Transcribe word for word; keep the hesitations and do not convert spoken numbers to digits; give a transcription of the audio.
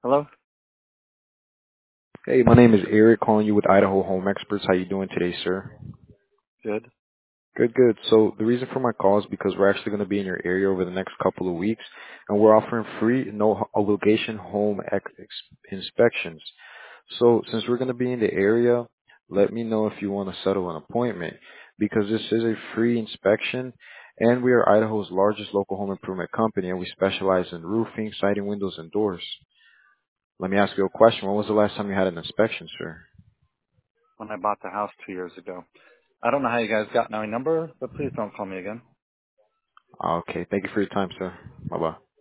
Hello? Hey, my name is Eric, calling you with Idaho Home Experts. How you doing today, sir? Good. Good, good. So the reason for my call is because we're actually going to be in your area over the next couple of weeks, and we're offering free, no obligation home ex- ex- inspections. So since we're going to be in the area, let me know if you want to settle an appointment, because this is a free inspection, and we are Idaho's largest local home improvement company, and we specialize in roofing, siding, windows, and doors. Let me ask you a question. When was the last time you had an inspection, sir? When I bought the house two years ago. I don't know how you guys got my number, but please don't call me again. Okay. Thank you for your time, sir. Bye-bye.